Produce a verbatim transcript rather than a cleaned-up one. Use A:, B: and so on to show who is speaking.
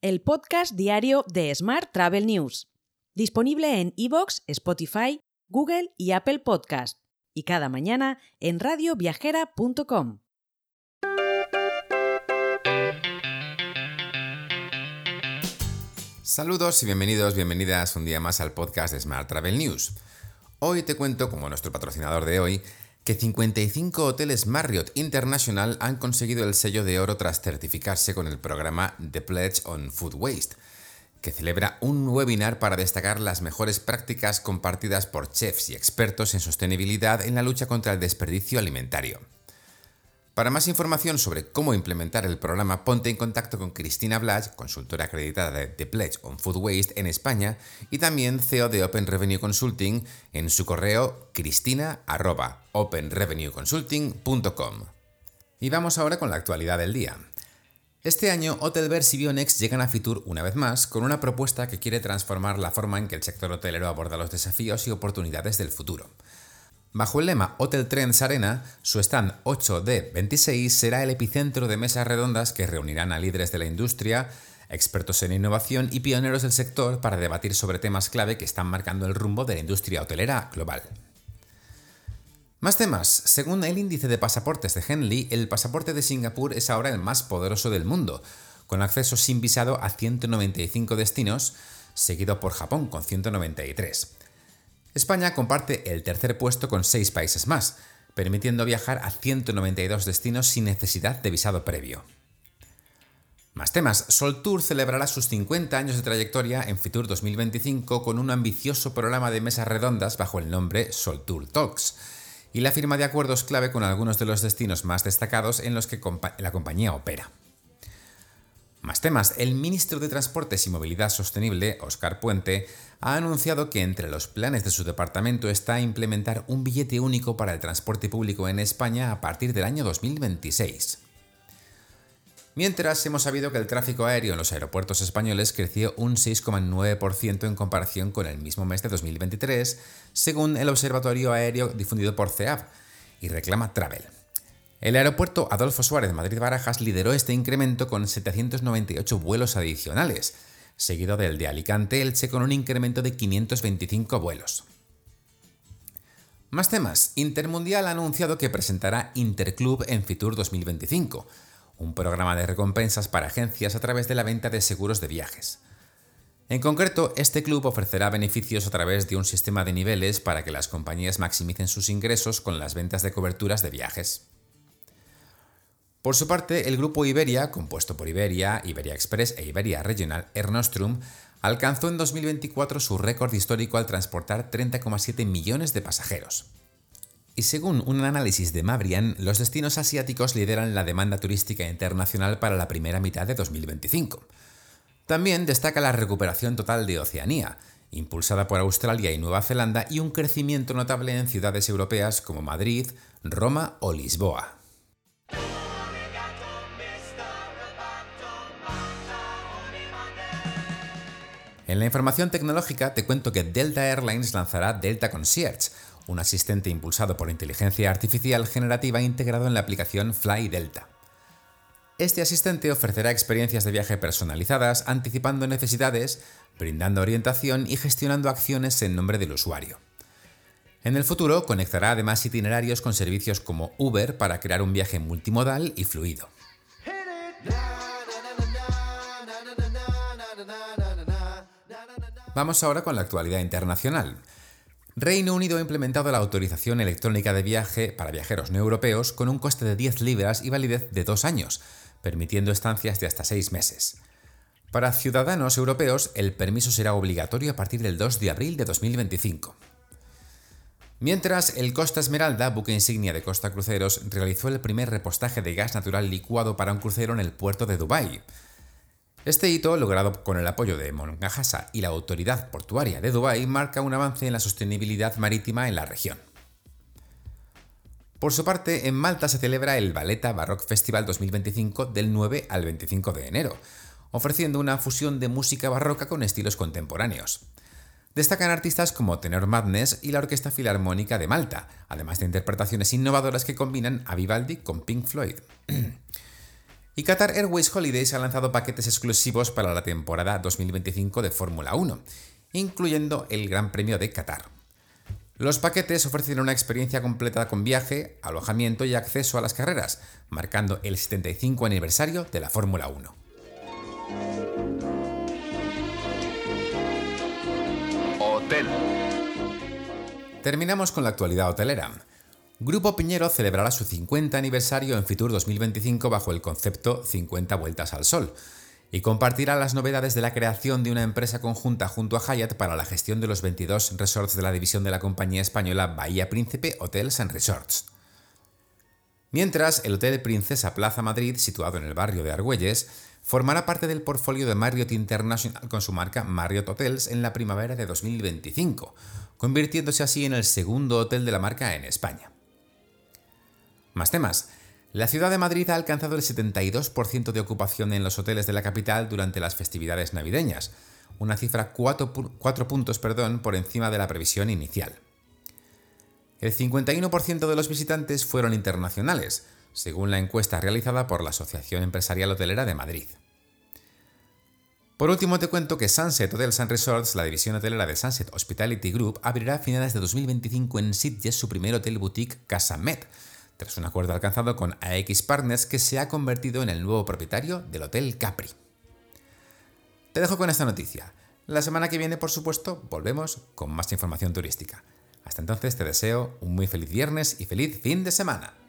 A: el podcast diario de Smart Travel News, disponible en iVoox, Spotify, Google y Apple Podcast, y cada mañana en radio viajera punto com.
B: Saludos y bienvenidos, bienvenidas un día más al podcast de Smart Travel News. Hoy te cuento, como nuestro patrocinador de hoy, que cincuenta y cinco hoteles Marriott International han conseguido el sello de oro tras certificarse con el programa The Pledge on Food Waste, que celebra un webinar para destacar las mejores prácticas compartidas por chefs y expertos en sostenibilidad en la lucha contra el desperdicio alimentario. Para más información sobre cómo implementar el programa, ponte en contacto con Cristina Blach, consultora acreditada de The Pledge on Food Waste en España, y también C E O de Open Revenue Consulting en su correo cristina arroba open revenue consulting punto com. Y vamos ahora con la actualidad del día. Este año, Hotelverse y Bionex llegan a Fitur una vez más con una propuesta que quiere transformar la forma en que el sector hotelero aborda los desafíos y oportunidades del futuro. Bajo el lema Hotel Trends Arena, su stand ocho D veintiséis será el epicentro de mesas redondas que reunirán a líderes de la industria, expertos en innovación y pioneros del sector para debatir sobre temas clave que están marcando el rumbo de la industria hotelera global. Más temas. Según el índice de pasaportes de Henley, el pasaporte de Singapur es ahora el más poderoso del mundo, con acceso sin visado a ciento noventa y cinco destinos, seguido por Japón con ciento noventa y tres. España comparte el tercer puesto con seis países más, permitiendo viajar a ciento noventa y dos destinos sin necesidad de visado previo. Más temas. Sol Tour celebrará sus cincuenta años de trayectoria en Fitur dos mil veinticinco con un ambicioso programa de mesas redondas bajo el nombre Sol Tour Talks y la firma de acuerdos clave con algunos de los destinos más destacados en los que compa- la compañía opera. Más temas. El ministro de Transportes y Movilidad Sostenible, Óscar Puente, ha anunciado que entre los planes de su departamento está implementar un billete único para el transporte público en España a partir del año dos mil veintiséis. Mientras, hemos sabido que el tráfico aéreo en los aeropuertos españoles creció un seis coma nueve por ciento en comparación con el mismo mes de dos mil veintitrés, según el Observatorio Aéreo difundido por C E A B, y reclama Travel. El aeropuerto Adolfo Suárez Madrid-Barajas lideró este incremento con setecientos noventa y ocho vuelos adicionales, seguido del de Alicante-Elche con un incremento de quinientos veinticinco vuelos. Más temas. Intermundial ha anunciado que presentará Interclub en Fitur dos mil veinticinco, un programa de recompensas para agencias a través de la venta de seguros de viajes. En concreto, este club ofrecerá beneficios a través de un sistema de niveles para que las compañías maximicen sus ingresos con las ventas de coberturas de viajes. Por su parte, el grupo Iberia, compuesto por Iberia, Iberia Express e Iberia Regional Air Nostrum, alcanzó en dos mil veinticuatro su récord histórico al transportar treinta coma siete millones de pasajeros. Y según un análisis de Mabrian, los destinos asiáticos lideran la demanda turística internacional para la primera mitad de dos mil veinticinco. También destaca la recuperación total de Oceanía, impulsada por Australia y Nueva Zelanda, y un crecimiento notable en ciudades europeas como Madrid, Roma o Lisboa. En la información tecnológica te cuento que Delta Airlines lanzará Delta Concierge, un asistente impulsado por inteligencia artificial generativa integrado en la aplicación Fly Delta. Este asistente ofrecerá experiencias de viaje personalizadas, anticipando necesidades, brindando orientación y gestionando acciones en nombre del usuario. En el futuro conectará además itinerarios con servicios como Uber para crear un viaje multimodal y fluido. Vamos ahora con la actualidad internacional. Reino Unido ha implementado la autorización electrónica de viaje para viajeros no europeos con un coste de diez libras y validez de dos años, permitiendo estancias de hasta seis meses. Para ciudadanos europeos, el permiso será obligatorio a partir del dos de abril de dos mil veinticinco. Mientras, el Costa Esmeralda, buque insignia de Costa Cruceros, realizó el primer repostaje de gas natural licuado para un crucero en el puerto de Dubái. Este hito, logrado con el apoyo de Monagasa y la Autoridad Portuaria de Dubái, marca un avance en la sostenibilidad marítima en la región. Por su parte, en Malta se celebra el Valletta Baroque Festival dos mil veinticinco del nueve al veinticinco de enero, ofreciendo una fusión de música barroca con estilos contemporáneos. Destacan artistas como Tenor Madness y la Orquesta Filarmónica de Malta, además de interpretaciones innovadoras que combinan a Vivaldi con Pink Floyd. Y Qatar Airways Holidays ha lanzado paquetes exclusivos para la temporada dos mil veinticinco de Fórmula uno, incluyendo el Gran Premio de Qatar. Los paquetes ofrecen una experiencia completa con viaje, alojamiento y acceso a las carreras, marcando el setenta y cinco aniversario de la Fórmula uno.
C: Hotel.
B: Terminamos con la actualidad hotelera. Grupo Piñero celebrará su cincuenta aniversario en Fitur dos mil veinticinco bajo el concepto cincuenta vueltas al sol y compartirá las novedades de la creación de una empresa conjunta junto a Hyatt para la gestión de los veintidós resorts de la división de la compañía española Bahía Príncipe Hotels and Resorts. Mientras, el Hotel Princesa Plaza Madrid, situado en el barrio de Argüelles, formará parte del portfolio de Marriott International con su marca Marriott Hotels en la primavera de dos mil veinticinco, convirtiéndose así en el segundo hotel de la marca en España. Más temas. La ciudad de Madrid ha alcanzado el setenta y dos por ciento de ocupación en los hoteles de la capital durante las festividades navideñas, una cifra cuatro puntos perdón, por encima de la previsión inicial. El cincuenta y uno por ciento de los visitantes fueron internacionales, según la encuesta realizada por la Asociación Empresarial Hotelera de Madrid. Por último, te cuento que Sunset Hotels and Resorts, la división hotelera de Sunset Hospitality Group, abrirá a finales de dos mil veinticinco en Sitges su primer hotel boutique Casa Met, tras un acuerdo alcanzado con A X Partners, que se ha convertido en el nuevo propietario del Hotel Capri. Te dejo con esta noticia. La semana que viene, por supuesto, volvemos con más información turística. Hasta entonces te deseo un muy feliz viernes y feliz fin de semana.